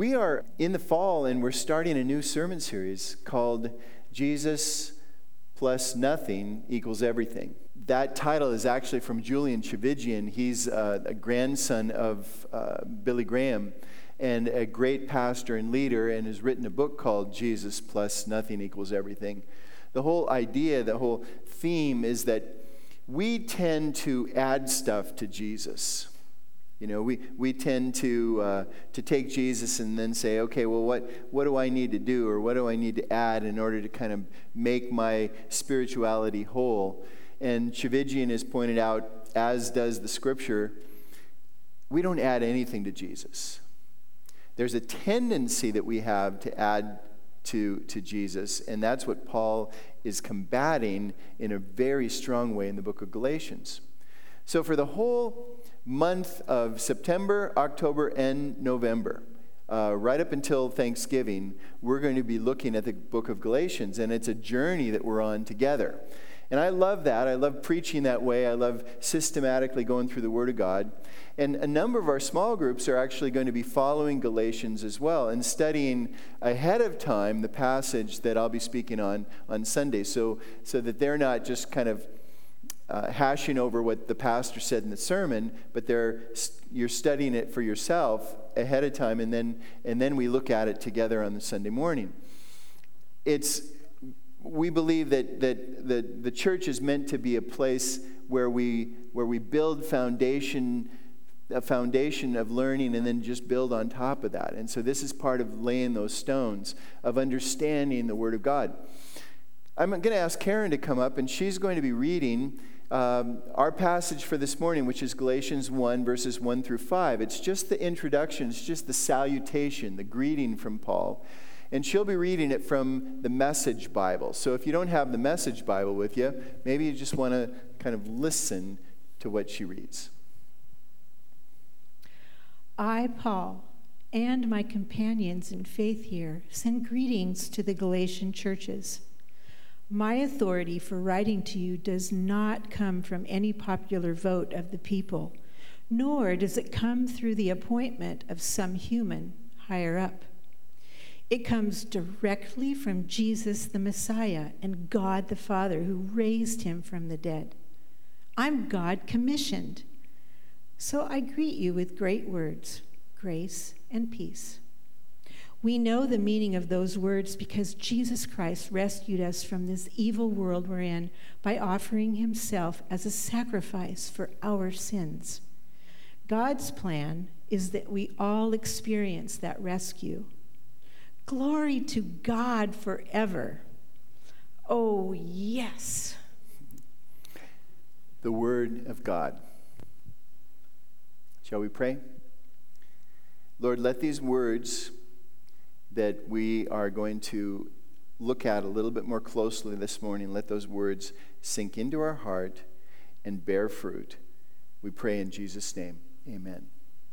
We are in the fall, and we're starting a new sermon series called Jesus Plus Nothing Equals Everything. That title is actually from Julian Tchividjian. He's a grandson of Billy Graham and a great pastor and leader, and has written a book called Jesus Plus Nothing Equals Everything. The whole idea, the whole theme is that we tend to add stuff to Jesus. You know, we tend to take Jesus and then say, okay, well, what do I need to do, or what do I need to add in order to kind of make my spirituality whole? And Tchividjian has pointed out, as does the Scripture, we don't add anything to Jesus. There's a tendency that we have to add to Jesus, and that's what Paul is combating in a very strong way in the book of Galatians. So for the whole month of September, October, and November, right up until Thanksgiving, we're going to be looking at the book of Galatians, and it's a journey that we're on together. And I love that. I love preaching that way. I love systematically going through the Word of God. And a number of our small groups are actually going to be following Galatians as well and studying ahead of time the passage that I'll be speaking on Sunday, so that they're not just kind of hashing over what the pastor said in the sermon, but you're studying it for yourself ahead of time, and then we look at it together on the Sunday morning. We believe that the church is meant to be a place where we build a foundation of learning, and then just build on top of that. And so this is part of laying those stones of understanding the Word of God. I'm going to ask Karen to come up, and she's going to be reading our passage for this morning, which is Galatians 1, verses 1 through 5. It's just the introduction. It's just the salutation, the greeting from Paul. And she'll be reading it from the Message Bible. So if you don't have the Message Bible with you, maybe you just want to kind of listen to what she reads. I, Paul, and my companions in faith here, send greetings to the Galatian churches. My authority for writing to you does not come from any popular vote of the people, nor does it come through the appointment of some human higher up. It comes directly from Jesus the Messiah and God the Father, who raised him from the dead. I'm God commissioned. So I greet you with great words, grace and peace. We know the meaning of those words because Jesus Christ rescued us from this evil world we're in by offering himself as a sacrifice for our sins. God's plan is that we all experience that rescue. Glory to God forever. Oh, yes. The Word of God. Shall we pray? Lord, let these words that we are going to look at a little bit more closely this morning, let those words sink into our heart and bear fruit. We pray in Jesus' name. Amen.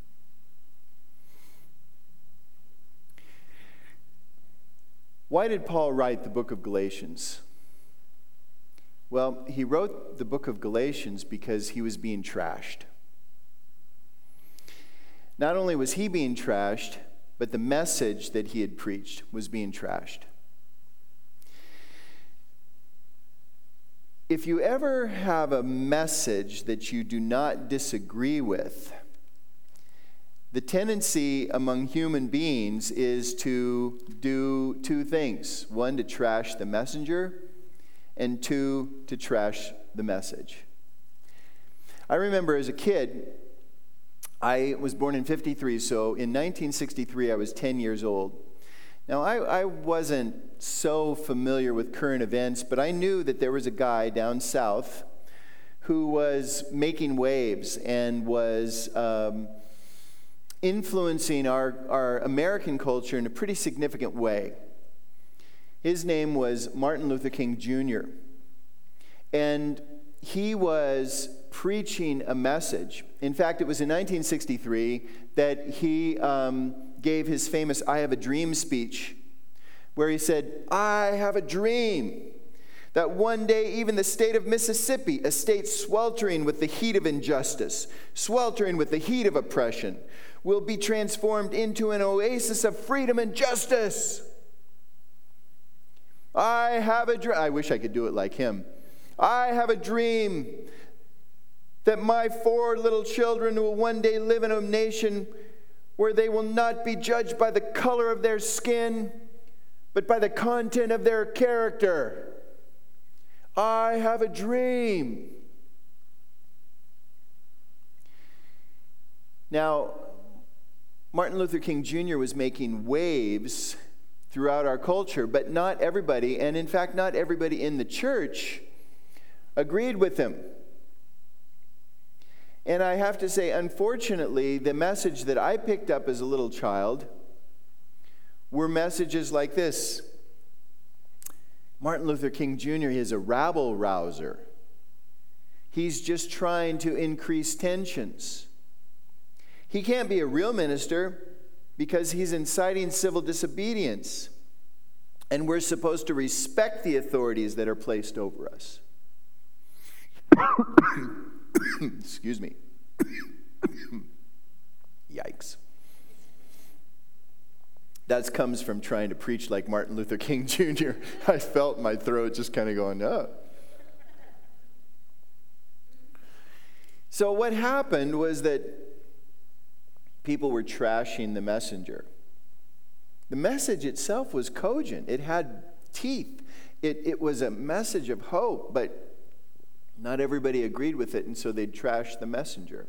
Why did Paul write the book of Galatians? Well, he wrote the book of Galatians because he was being trashed. Not only was he being trashed, but the message that he had preached was being trashed. If you ever have a message that you do not disagree with, the tendency among human beings is to do two things. One, to trash the messenger, and two, to trash the message. I remember as a kid, I was born in 53, so in 1963 I was 10 years old. Now, I wasn't so familiar with current events, but I knew that there was a guy down south who was making waves and was influencing our American culture in a pretty significant way. His name was Martin Luther King Jr., and he was preaching a message. In fact, it was in 1963 that he gave his famous I Have a Dream speech, where he said, I have a dream That one day even the state of Mississippi, a state sweltering with the heat of injustice, sweltering with the heat of oppression, will be transformed into an oasis of freedom and justice. I have a dream. I wish I could do it like him. I have a dream that my 4 little children will one day live in a nation where they will not be judged by the color of their skin, but by the content of their character. I have a dream. Now, Martin Luther King Jr. was making waves throughout our culture, but not everybody, and in fact, not everybody in the church agreed with him. And I have to say, unfortunately, the message that I picked up as a little child were messages like this. Martin Luther King Jr. is a rabble-rouser. He's just trying to increase tensions. He can't be a real minister because he's inciting civil disobedience. And we're supposed to respect the authorities that are placed over us. Excuse me. Yikes. That comes from trying to preach like Martin Luther King Jr. I felt my throat just kind of going up. So what happened was that people were trashing the messenger. The message itself was cogent. It had teeth. It was a message of hope, but not everybody agreed with it, and so they'd trash the messenger.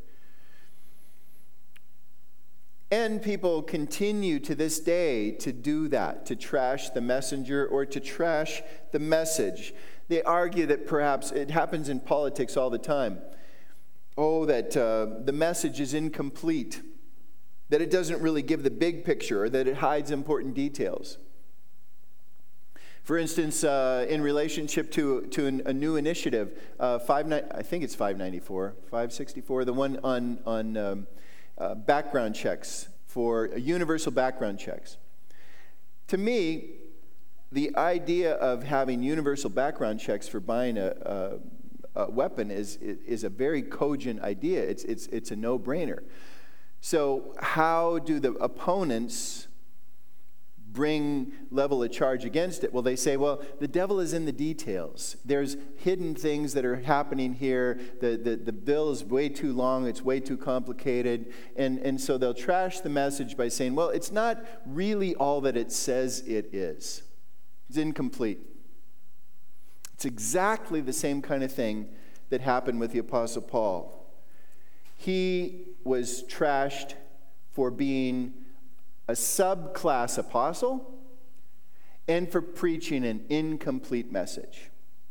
And people continue to this day to do that, to trash the messenger or to trash the message. They argue that perhaps it happens in politics all the time. Oh, that the message is incomplete, that it doesn't really give the big picture, or that it hides important details. For instance, in relationship to a new initiative, I think it's 564, the one on background checks, for universal background checks. To me, the idea of having universal background checks for buying a weapon is a very cogent idea. It's a no-brainer. So how do the opponents level a charge against it? Well, they say, well, the devil is in the details. There's hidden things that are happening here. The bill is way too long. It's way too complicated. And so they'll trash the message by saying, well, it's not really all that it says it is. It's incomplete. It's exactly the same kind of thing that happened with the Apostle Paul. He was trashed for being a subclass apostle and for preaching an incomplete message.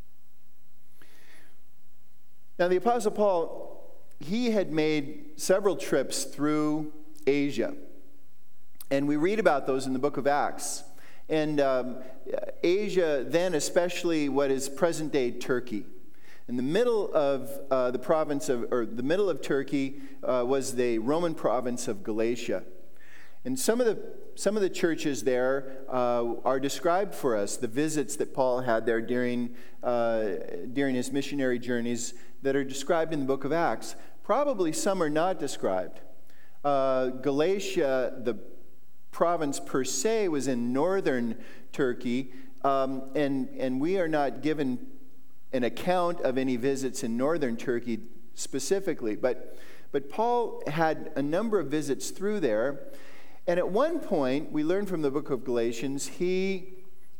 Now, the Apostle Paul, he had made several trips through Asia, and we read about those in the book of Acts. And Asia, then especially what is present-day Turkey. In the middle of the middle of Turkey was the Roman province of Galatia. And some of the churches there are described for us, the visits that Paul had there during his missionary journeys that are described in the book of Acts. Probably some are not described. Galatia, the province per se, was in northern Turkey, and we are not given an account of any visits in northern Turkey specifically. But Paul had a number of visits through there. And at one point, we learn from the book of Galatians, he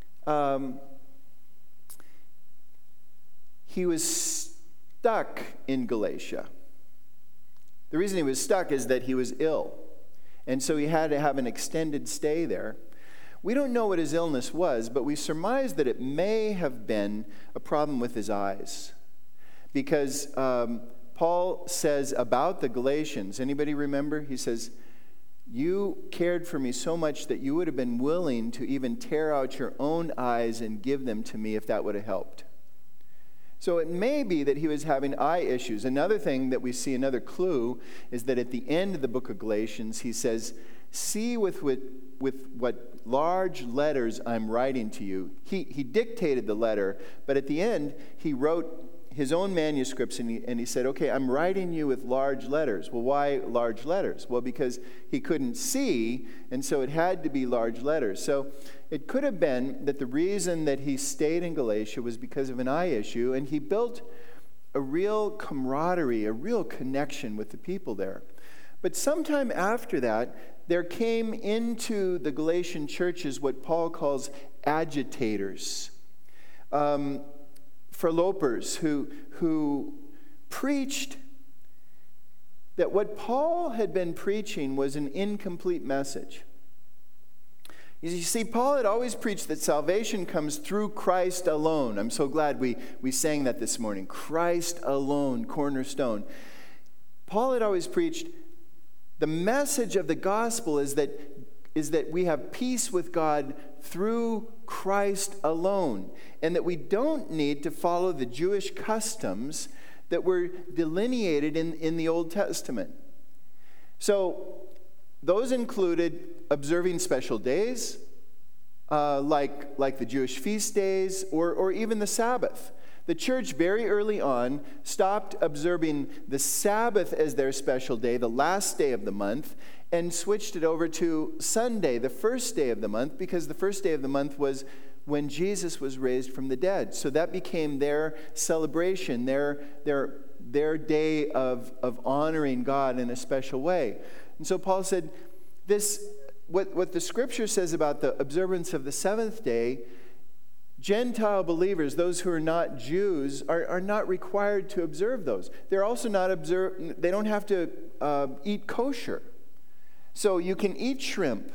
was stuck in Galatia. The reason he was stuck is that he was ill. And so he had to have an extended stay there. We don't know what his illness was, but we surmise that it may have been a problem with his eyes. Because Paul says about the Galatians, anybody remember? He says, you cared for me so much that you would have been willing to even tear out your own eyes and give them to me if that would have helped. So it may be that he was having eye issues. Another thing that we see, another clue, is that at the end of the book of Galatians, he says, see with what large letters I'm writing to you. He dictated the letter, but at the end, he wrote his own manuscripts, and he said, okay, I'm writing you with large letters. Well, why large letters? Well, because he couldn't see, and so it had to be large letters. So it could have been that the reason that he stayed in Galatia was because of an eye issue, and he built a real camaraderie, a real connection with the people there. But sometime after that, there came into the Galatian churches what Paul calls agitators. Interlopers who preached that what Paul had been preaching was an incomplete message. You see, Paul had always preached that salvation comes through Christ alone. I'm so glad we sang that this morning. Christ alone, cornerstone. Paul had always preached the message of the gospel is that we have peace with God through Christ alone, and that we don't need to follow the Jewish customs that were delineated in the Old Testament. So those included observing special days, like the Jewish feast days, or even the Sabbath. The church very early on stopped observing the Sabbath as their special day, the last day of the month, and switched it over to Sunday, the first day of the month, because the first day of the month was when Jesus was raised from the dead. So that became their celebration, their day of honoring God in a special way. And so Paul said, what the scripture says about the observance of the seventh day, Gentile believers, those who are not Jews, are not required to observe those. They're also they don't have to eat kosher. So you can eat shrimp.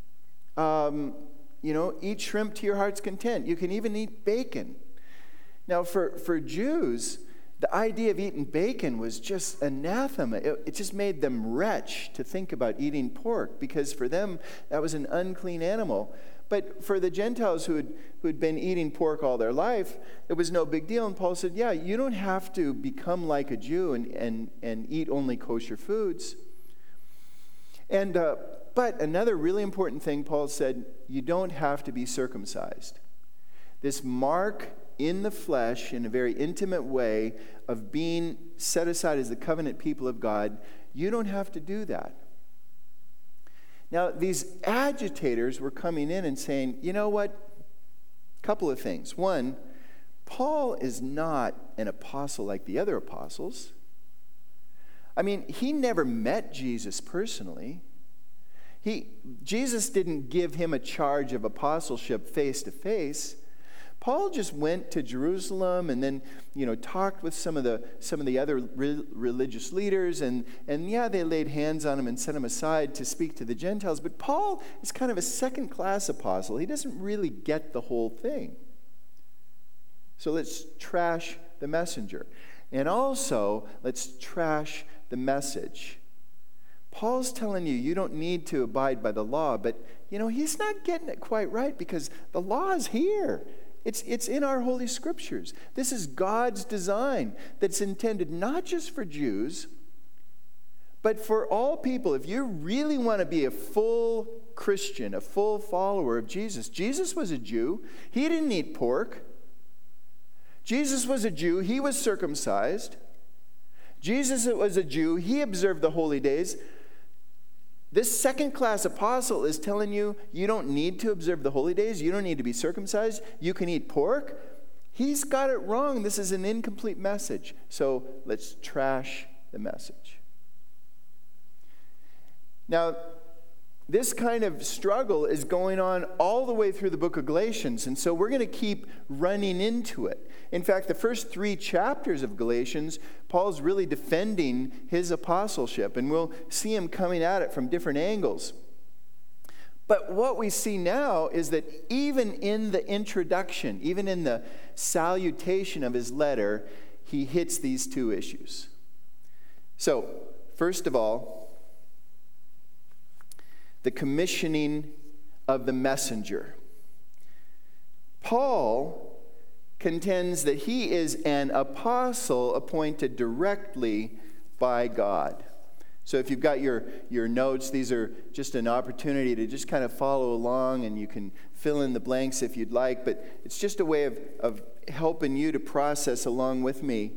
Eat shrimp to your heart's content. You can even eat bacon. Now, for Jews, the idea of eating bacon was just anathema. It just made them retch to think about eating pork, because for them, that was an unclean animal. But for the Gentiles who had been eating pork all their life, it was no big deal. And Paul said, yeah, you don't have to become like a Jew and eat only kosher foods. And but another really important thing, Paul said, you don't have to be circumcised. This mark in the flesh, in a very intimate way, of being set aside as the covenant people of God, you don't have to do that. Now, these agitators were coming in and saying, you know what? A couple of things. One, Paul is not an apostle like the other apostles. I mean, he never met Jesus personally. Jesus didn't give him a charge of apostleship face to face. Paul just went to Jerusalem and then, talked with some of the other religious leaders, and they laid hands on him and set him aside to speak to the Gentiles. But Paul is kind of a second-class apostle. He doesn't really get the whole thing. So let's trash the messenger. And also, let's trash the message. Paul's telling you don't need to abide by the law, but, he's not getting it quite right, because the law is here. It's in our Holy Scriptures. This is God's design that's intended not just for Jews, but for all people. If you really want to be a full Christian, a full follower of Jesus, Jesus was a Jew. He didn't eat pork. Jesus was a Jew. He was circumcised. Jesus was a Jew. He observed the holy days. This second-class apostle is telling you don't need to observe the holy days. You don't need to be circumcised. You can eat pork. He's got it wrong. This is an incomplete message. So let's trash the message. Now, this kind of struggle is going on all the way through the book of Galatians, and so we're going to keep running into it. In fact, the first 3 chapters of Galatians, Paul's really defending his apostleship, and we'll see him coming at it from different angles. But what we see now is that even in the introduction, even in the salutation of his letter, he hits these 2 issues. So, first of all, the commissioning of the messenger. Paul contends that he is an apostle appointed directly by God. So if you've got your notes, these are just an opportunity to just kind of follow along, and you can fill in the blanks if you'd like, but it's just a way of helping you to process along with me.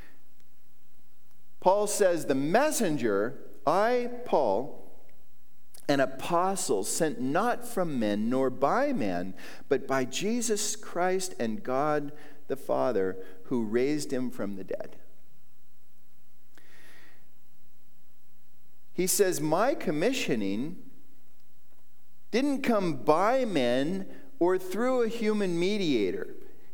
Paul says, the messenger, I, Paul, an apostle sent not from men nor by man, but by Jesus Christ and God the Father, who raised him from the dead. He says, my commissioning didn't come by men or through a human mediator.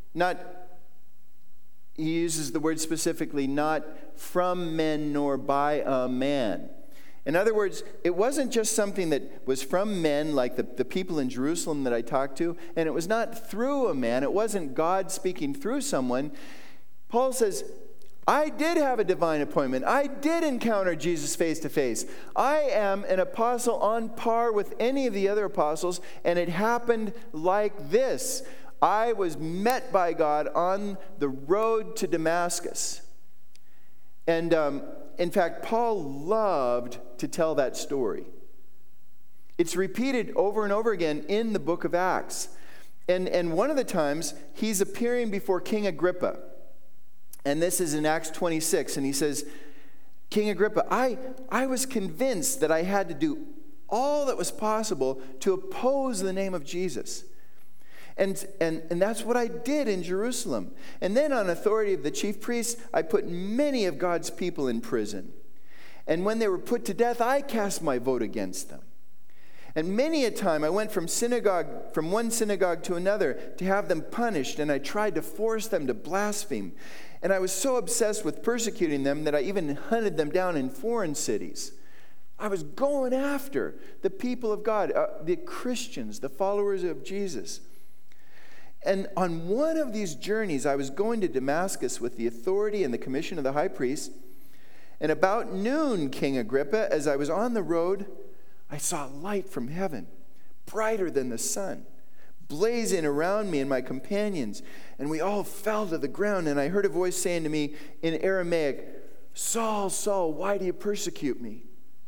He uses the word specifically, not from men nor by a man. In other words, it wasn't just something that was from men like the people in Jerusalem that I talked to, and it was not through a man. It wasn't God speaking through someone. Paul says, I did have a divine appointment. I did encounter Jesus face to face. I am an apostle on par with any of the other apostles, and it happened like this. I was met by God on the road to Damascus. And in fact, Paul loved to tell that story. It's repeated over and over again in the book of Acts. And one of the times, he's appearing before King Agrippa. And this is in Acts 26, and he says, King Agrippa, I was convinced that I had to do all that was possible to oppose the name of Jesus. And that's what I did in Jerusalem. And then on authority of the chief priests, I put many of God's people in prison. And when they were put to death, I cast my vote against them. And many a time I went from one synagogue to another to have them punished, and I tried to force them to blaspheme. And I was so obsessed with persecuting them that I even hunted them down in foreign cities. I was going after the people of God, the Christians, the followers of Jesus. And on one of these journeys, I was going to Damascus with the authority and the commission of the high priest. And about noon, King Agrippa, as I was on the road, I saw light from heaven, brighter than the sun, blazing around me and my companions. And we all fell to the ground, and I heard a voice saying to me in Aramaic, Saul, Saul, why do you persecute me?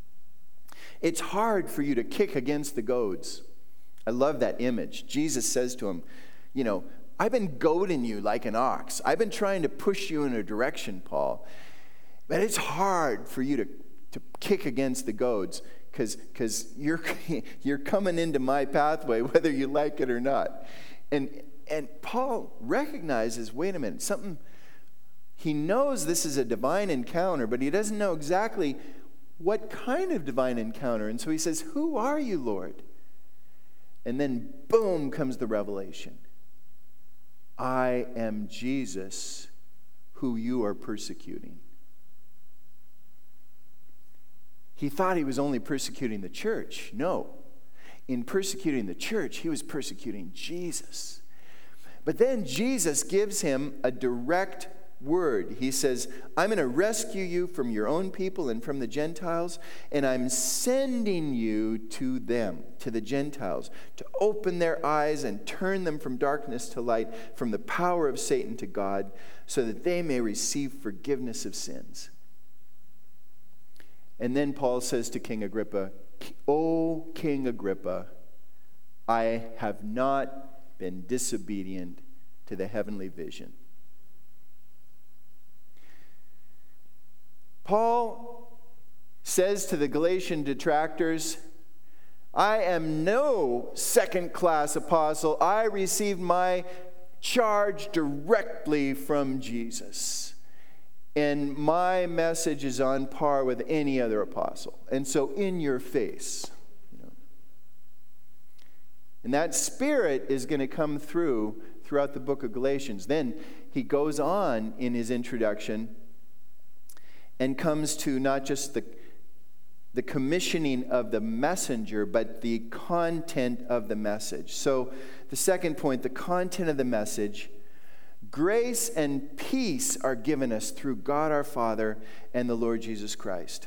It's hard for you to kick against the goads. I love that image. Jesus says to him, I've been goading you like an ox. I've been trying to push you in a direction, Paul. But it's hard for you to kick against the goads because you're coming into my pathway whether you like it or not. And Paul recognizes, wait a minute, he knows this is a divine encounter, but he doesn't know exactly what kind of divine encounter. And so he says, who are you, Lord? And then boom comes the revelation. I am Jesus, who you are persecuting. He thought he was only persecuting the church. No. In persecuting the church, he was persecuting Jesus. But then Jesus gives him a direct word. He says, I'm going to rescue you from your own people and from the Gentiles, and I'm sending you to them, to the Gentiles, to open their eyes and turn them from darkness to light, from the power of Satan to God, so that they may receive forgiveness of sins. And then Paul says to King Agrippa, O King Agrippa, I have not been disobedient to the heavenly vision. Paul says to the Galatian detractors, I am no second-class apostle. I received my charge directly from Jesus. And my message is on par with any other apostle. And so in your face. And that spirit is going to come throughout the book of Galatians. Then he goes on in his introduction and comes to not just the commissioning of the messenger, but the content of the message. So the second point, the content of the message, grace and peace are given us through God our Father and the Lord Jesus Christ.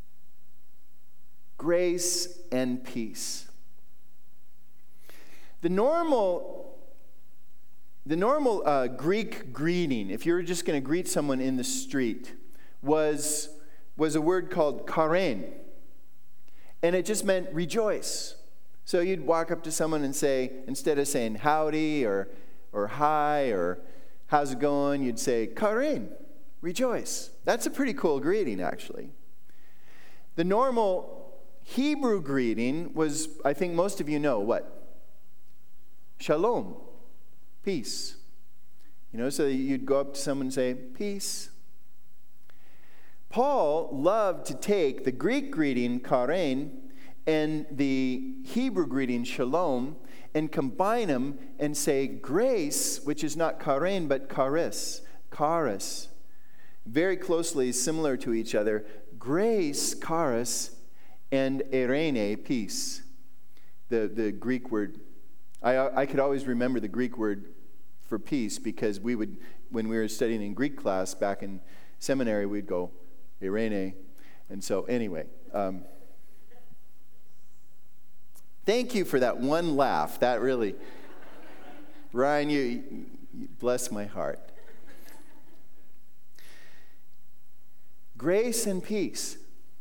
Grace and peace. The normal The normal Greek greeting, if you were just going to greet someone in the street, was a word called chairein. And it just meant rejoice. So you'd walk up to someone and say, instead of saying howdy or hi or how's it going, you'd say chairein, rejoice. That's a pretty cool greeting, actually. The normal Hebrew greeting was, I think most of you know, what? Shalom, peace. So you'd go up to someone and say, peace. Paul loved to take the Greek greeting, chairein, and the Hebrew greeting, shalom, and combine them and say grace, which is not chairein, but charis. Very closely similar to each other. Grace, charis, and eirene, peace. The Greek word. I could always remember the Greek word for peace because when we were studying in Greek class back in seminary, we'd go, eirene. And so anyway, thank you for that one laugh. That really, Ryan, you bless my heart. Grace and peace.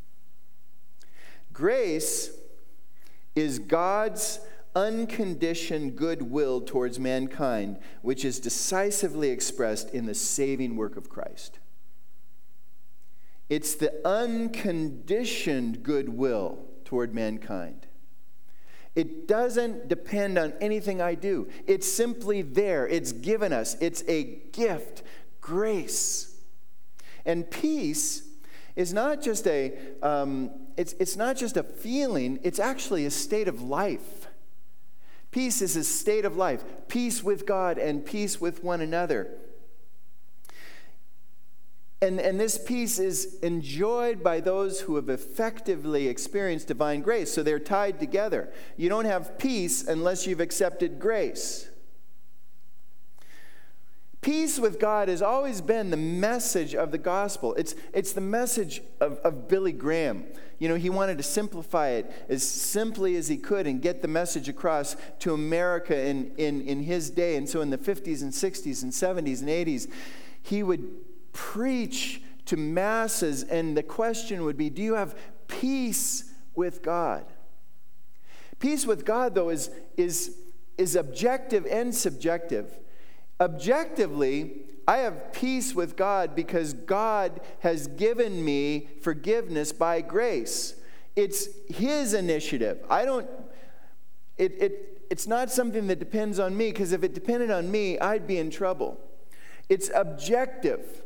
Grace is God's unconditioned goodwill towards mankind, which is decisively expressed in the saving work of Christ. It's the unconditioned goodwill toward mankind. It doesn't depend on anything I do. It's simply there. It's given us. It's a gift, grace. And peace is not just it's not just a feeling. It's actually a state of life. Peace is a state of life. Peace with God and peace with one another. And this peace is enjoyed by those who have effectively experienced divine grace. So they're tied together. You don't have peace unless you've accepted grace. Peace with God has always been the message of the gospel. It's the message of Billy Graham. He wanted to simplify it as simply as he could and get the message across to America in his day. And so in the 50s and 60s and 70s and 80s, he would preach to masses, and the question would be, do you have peace with God? Peace with God, though, is objective and subjective. Objectively, I have peace with God because God has given me forgiveness by grace. It's His initiative. It's not something that depends on me, because if it depended on me, I'd be in trouble. It's objective.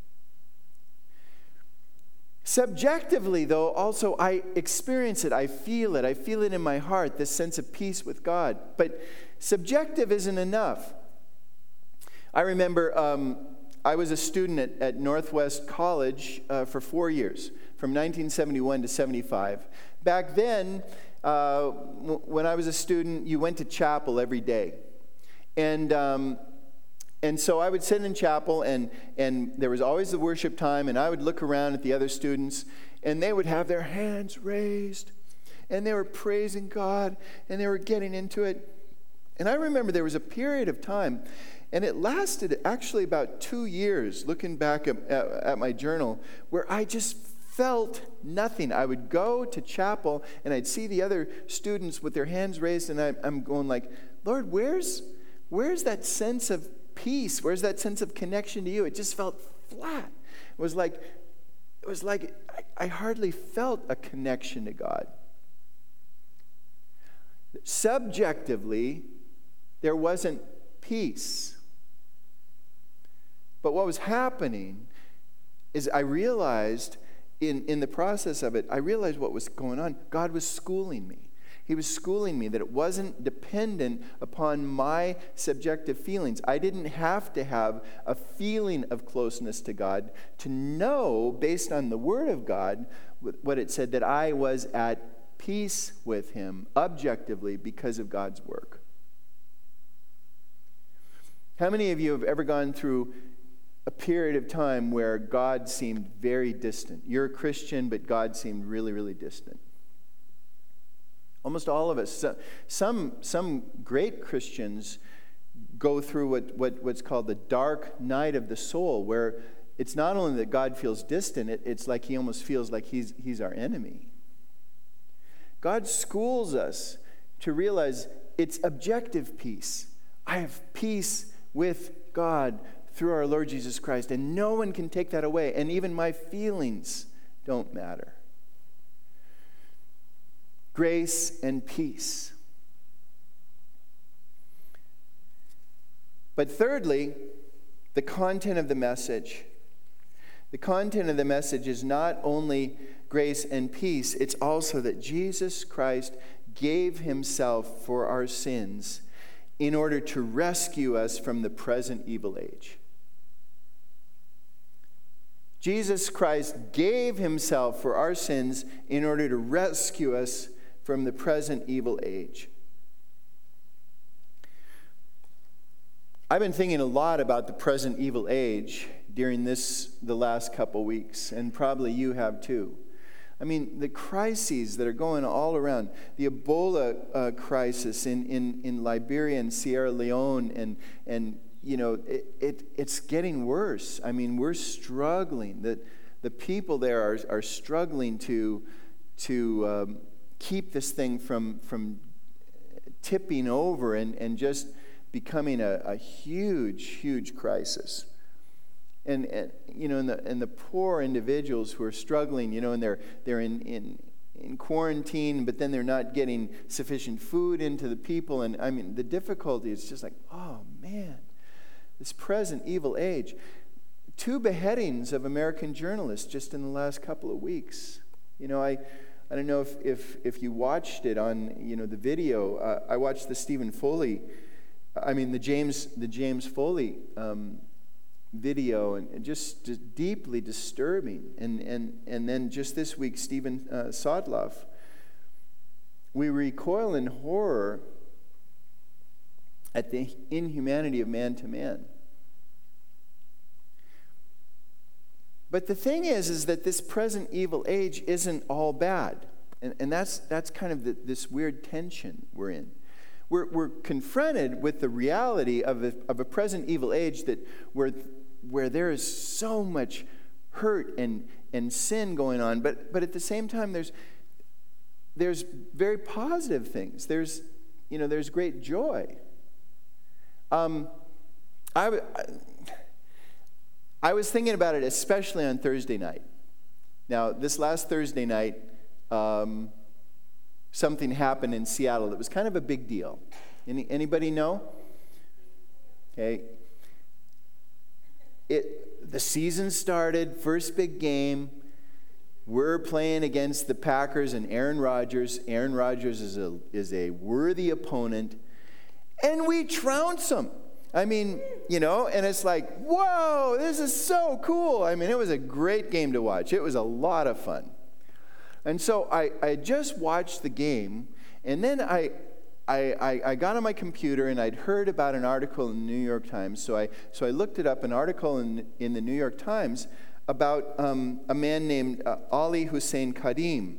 Subjectively, though, also I experience it. I feel it. I feel it in my heart, this sense of peace with God. But subjective isn't enough. I remember I was a student at Northwest College for 4 years, from 1971 to 75. Back then, when I was a student, you went to chapel every day. And so I would sit in chapel, and there was always the worship time, and I would look around at the other students, and they would have their hands raised, and they were praising God, and they were getting into it. And I remember there was a period of time, and it lasted actually about 2 years, looking back at my journal, where I just felt nothing. I would go to chapel, and I'd see the other students with their hands raised, and I'm going like, Lord, where's that sense of peace? Where's that sense of connection to you? It just felt flat. It was like I hardly felt a connection to God. Subjectively, there wasn't peace. But what was happening is I realized in the process of it, I realized what was going on. God was schooling me. He was schooling me that it wasn't dependent upon my subjective feelings. I didn't have to have a feeling of closeness to God to know, based on the Word of God, what it said, that I was at peace with Him objectively because of God's work. How many of you have ever gone through a period of time where God seemed very distant? You're a Christian, but God seemed really, really distant. Almost all of us. Some great Christians go through what's called the dark night of the soul, where it's not only that God feels distant, it's like he almost feels like he's our enemy. God schools us to realize it's objective peace. I have peace with God through our Lord Jesus Christ, and no one can take that away, and even my feelings don't matter. Grace and peace. But thirdly, the content of the message. The content of the message is not only grace and peace, it's also that Jesus Christ gave himself for our sins in order to rescue us from the present evil age. Jesus Christ gave himself for our sins in order to rescue us from the present evil age. I've been thinking a lot about the present evil age during the last couple weeks, and probably you have too. I mean, the crises that are going all around, the Ebola crisis in Liberia and Sierra Leone, and you know, it's getting worse. I mean, we're struggling. The people there are struggling to keep this thing from tipping over and just becoming a huge crisis. And you know, and the poor individuals who are struggling, you know, and they're in quarantine, but then they're not getting sufficient food into the people. And I mean, the difficulty is just like, oh man, this present evil age. 2 beheadings of American journalists just in the last couple of weeks. You know, I don't know if you watched it on, you know, the video. I watched the James Foley video, and just deeply disturbing. And then just this week, Stephen Sodloff. We recoil in horror at the inhumanity of man to man. But the thing is that this present evil age isn't all bad. And that's kind of this weird tension we're in. We're confronted with the reality of a present evil age that where there is so much hurt and sin going on, but at the same time there's very positive things. There's great joy. I was thinking about it especially on Thursday night. Now, this last Thursday night, something happened in Seattle that was kind of a big deal. Anybody know? Okay. The season started, first big game. We're playing against the Packers and Aaron Rodgers. Aaron Rodgers is a worthy opponent, and we trounce them. I mean, you know, and it's like, whoa, this is so cool. I mean, it was a great game to watch. It was a lot of fun. And so I just watched the game, and then I got on my computer, and I'd heard about an article in the New York Times. So I looked it up, an article in the New York Times about a man named Ali Hussein Khadim.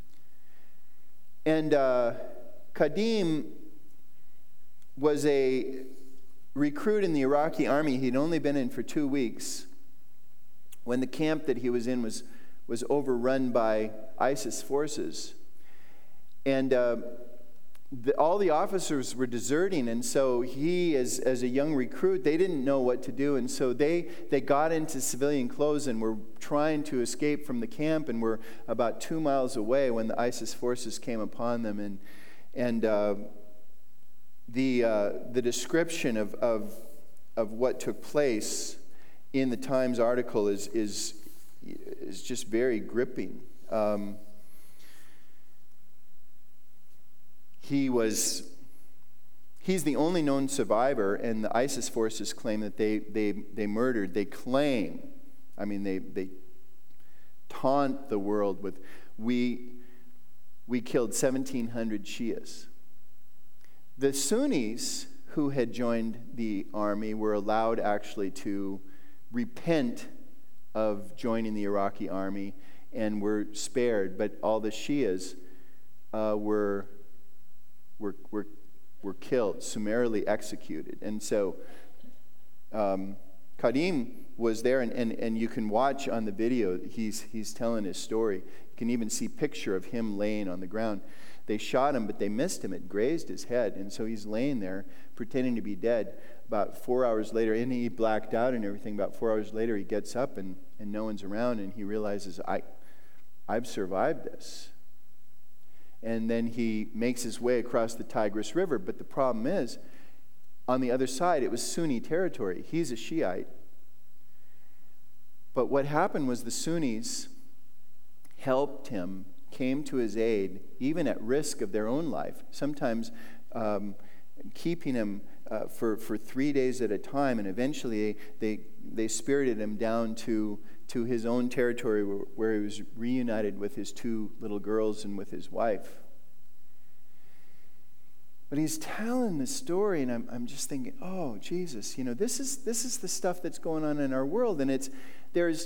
And Khadim was a recruit in the Iraqi army. He'd only been in for 2 weeks when the camp that he was in was overrun by ISIS forces. And all the officers were deserting, and so he, as a young recruit, they didn't know what to do, and so they got into civilian clothes and were trying to escape from the camp, and were about 2 miles away when the ISIS forces came upon them. And the description of what took place in the Times article is just very gripping. He's the only known survivor, and the ISIS forces claim that they murdered. They claim, I mean, they taunt the world with, we killed 1,700 Shias. The Sunnis who had joined the army were allowed actually to repent of joining the Iraqi army and were spared, but all the Shias were were killed, summarily executed. And so Kadim was there, and you can watch on the video, he's telling his story. You can even see a picture of him laying on the ground. They shot him, but they missed him. It grazed his head, and so he's laying there pretending to be dead. About 4 hours later, and he blacked out and everything. About 4 hours later, he gets up, and no one's around, and he realizes, I've survived this. And then he makes his way across the Tigris River. But the problem is, on the other side, it was Sunni territory. He's a Shiite. But what happened was the Sunnis helped him, came to his aid, even at risk of their own life, sometimes keeping him for 3 days at a time. And eventually they spirited him down to his own territory where he was reunited with his 2 little girls and with his wife. But he's telling the story, and I'm just thinking, oh, Jesus, this is the stuff that's going on in our world. And there's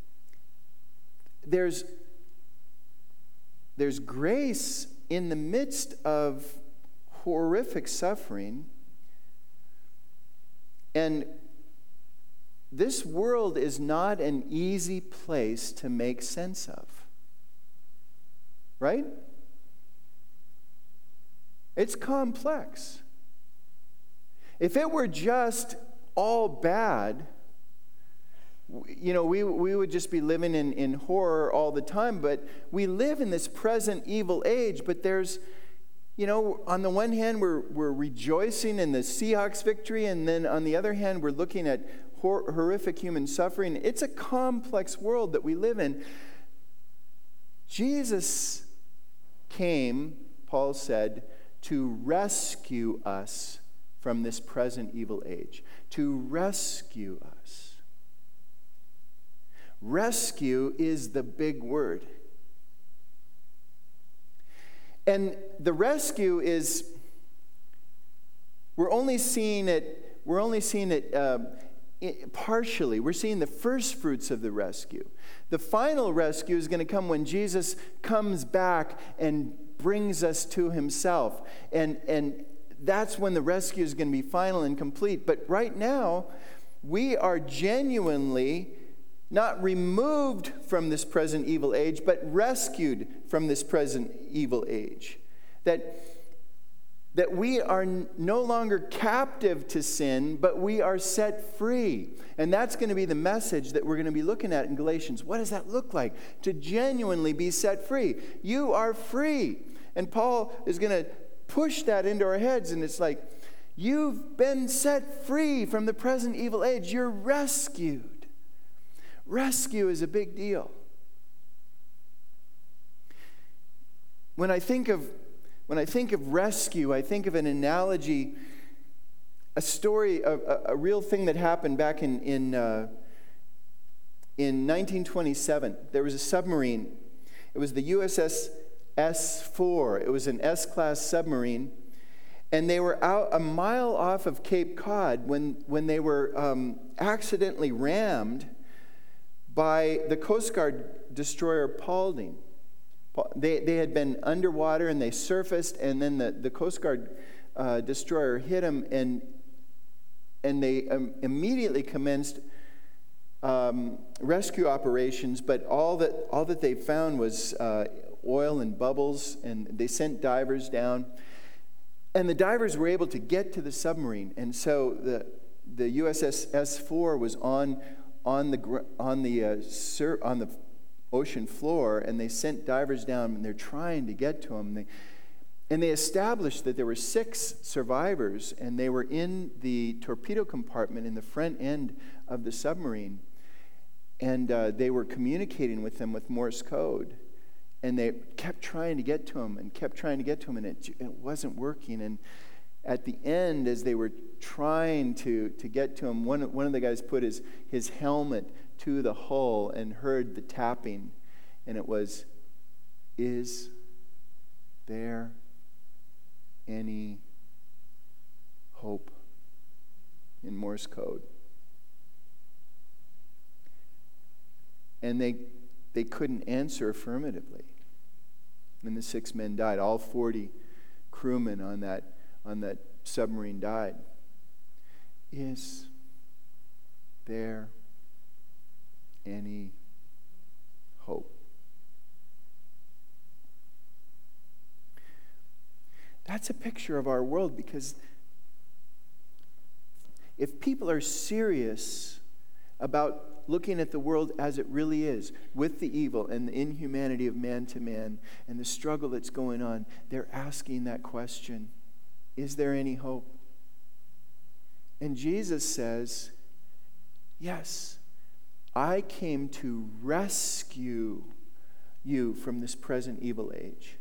grace in the midst of horrific suffering. And this world is not an easy place to make sense of. Right? It's complex. If it were just all bad, we would just be living in horror all the time. But we live in this present evil age, but there's, on the one hand, we're rejoicing in the Seahawks victory, and then on the other hand, we're looking at horrific human suffering. It's a complex world that we live in. Jesus came, Paul said, to rescue us from this present evil age. To rescue us. Rescue is the big word. And the rescue is, we're only seeing it partially. We're seeing the first fruits of the rescue. The final rescue is going to come when Jesus comes back and brings us to himself. And that's when the rescue is going to be final and complete. But right now, we are genuinely not removed from this present evil age, but rescued from this present evil age. That we are no longer captive to sin, but we are set free. And that's going to be the message that we're going to be looking at in Galatians. What does that look like? To genuinely be set free. You are free. And Paul is going to push that into our heads, and it's like, you've been set free from the present evil age. You're rescued. Rescue is a big deal. When I think of rescue, I think of an analogy, a story, a real thing that happened back in 1927. There was a submarine. It was the USS S4. It was an S-class submarine. And they were out a mile off of Cape Cod when they were accidentally rammed by the Coast Guard destroyer Paulding. They had been underwater and they surfaced, and then the Coast Guard destroyer hit them, and they immediately commenced rescue operations. But all that they found was oil and bubbles, and they sent divers down, and the divers were able to get to the submarine, and so the USS S4 was on the ocean floor, and they sent divers down, and they're trying to get to them. And they established that there were 6 survivors, and they were in the torpedo compartment in the front end of the submarine. And they were communicating with them with Morse code. And they kept trying to get to them, and it wasn't working. And at the end, as they were trying to get to him, one of the guys put his helmet to the hull and heard the tapping, and it was, "Is there any hope?" in Morse code. And they couldn't answer affirmatively. And the 6 men died, all 40 crewmen on on that submarine died. Is there any hope? That's a picture of our world, because if people are serious about looking at the world as it really is, with the evil and the inhumanity of man to man and the struggle that's going on, they're asking that question, is there any hope? And Jesus says, yes, I came to rescue you from this present evil age.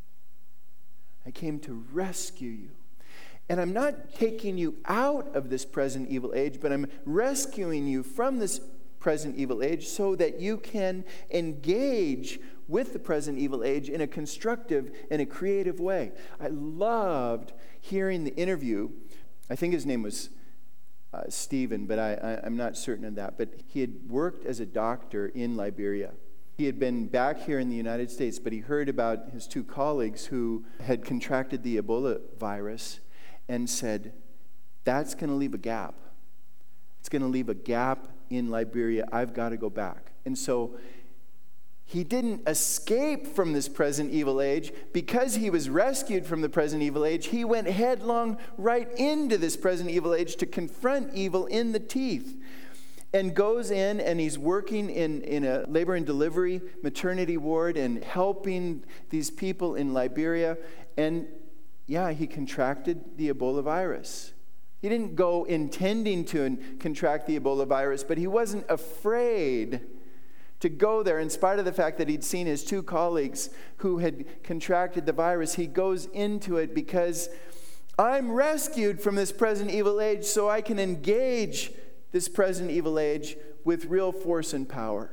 I came to rescue you. And I'm not taking you out of this present evil age, but I'm rescuing you from this present evil age so that you can engage with the present evil age in a constructive and a creative way. I loved hearing the interview. I think his name was Stephen, but I'm not certain of that. But he had worked as a doctor in Liberia. He had been back here in the United States, but he heard about his two colleagues who had contracted the Ebola virus and said, that's going to leave a gap. It's going to leave a gap in Liberia. I've got to go back. And so he didn't escape from this present evil age. Because he was rescued from the present evil age, he went headlong right into this present evil age to confront evil in the teeth. And goes in and he's working in a labor and delivery maternity ward and helping these people in Liberia. And yeah, he contracted the Ebola virus. He didn't go intending to contract the Ebola virus, but he wasn't afraid to go there in spite of the fact that he'd seen his two colleagues who had contracted the virus. He goes into it because I'm rescued from this present evil age so I can engage this present evil age with real force and power.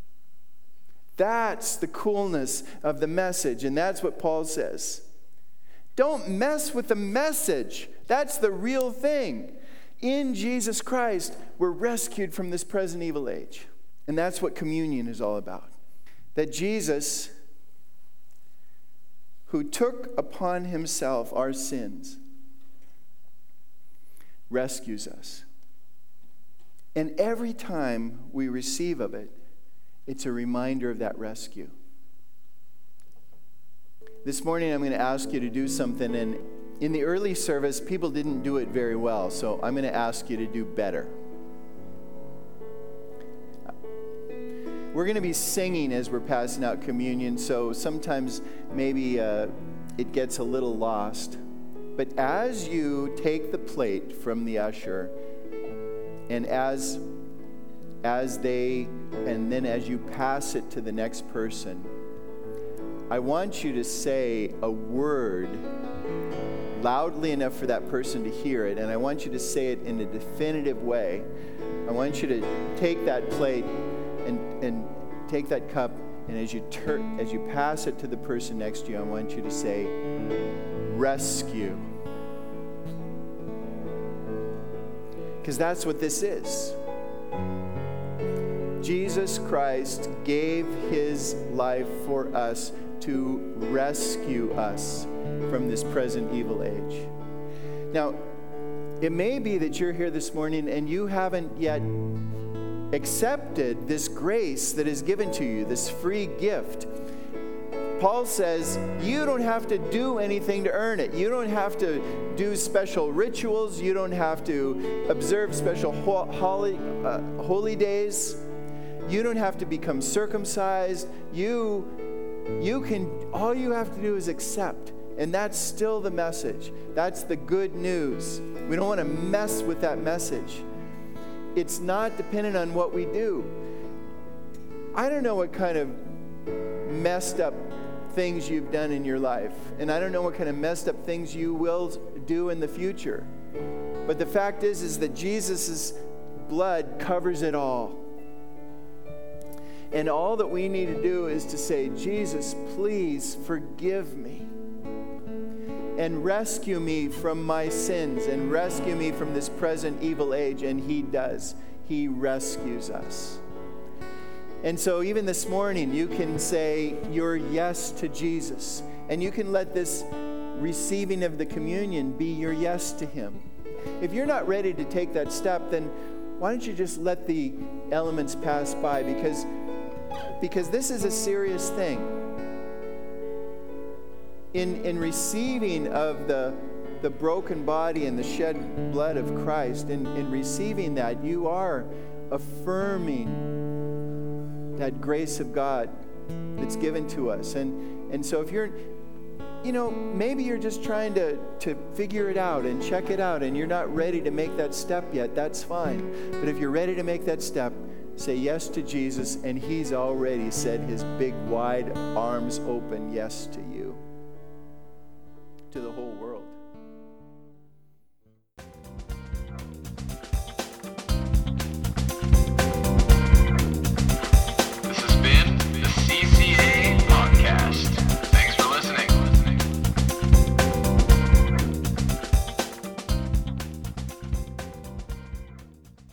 That's the coolness of the message, and that's what Paul says. Don't mess with the message. That's the real thing. In Jesus Christ, we're rescued from this present evil age. And that's what communion is all about. That Jesus, who took upon himself our sins, rescues us. And every time we receive of it, it's a reminder of that rescue. This morning I'm going to ask you to do something, and in the early service, people didn't do it very well, so I'm going to ask you to do better. We're going to be singing as we're passing out communion, so sometimes maybe it gets a little lost. But as you take the plate from the usher, and as you pass it to the next person, I want you to say a word loudly enough for that person to hear it, and I want you to say it in a definitive way. I want you to take that plate and take that cup, and as you pass it to the person next to you, I want you to say, rescue. Because that's what this is. Jesus Christ gave his life for us to rescue us from this present evil age. Now, it may be that you're here this morning and you haven't yet accepted this grace that is given to you, this free gift. Paul says you don't have to do anything to earn it. You don't have to do special rituals. You don't have to observe special holy days. You don't have to become circumcised. You can, all you have to do is accept. And that's still the message. That's the good news. We don't want to mess with that message. It's not dependent on what we do. I don't know what kind of messed up things you've done in your life. And I don't know what kind of messed up things you will do in the future. But the fact is that Jesus' blood covers it all. And all that we need to do is to say, Jesus, please forgive me. And rescue me from my sins. And rescue me from this present evil age. And he does. He rescues us. And so even this morning, you can say your yes to Jesus. And you can let this receiving of the communion be your yes to Him. If you're not ready to take that step, then why don't you just let the elements pass by? Because this is a serious thing. In receiving of the broken body and the shed blood of Christ, in receiving that, you are affirming that grace of God that's given to us. And so if you're, maybe you're just trying to figure it out and check it out, and you're not ready to make that step yet, that's fine. But if you're ready to make that step, say yes to Jesus, and He's already said His big, wide arms open yes to you, to the whole world.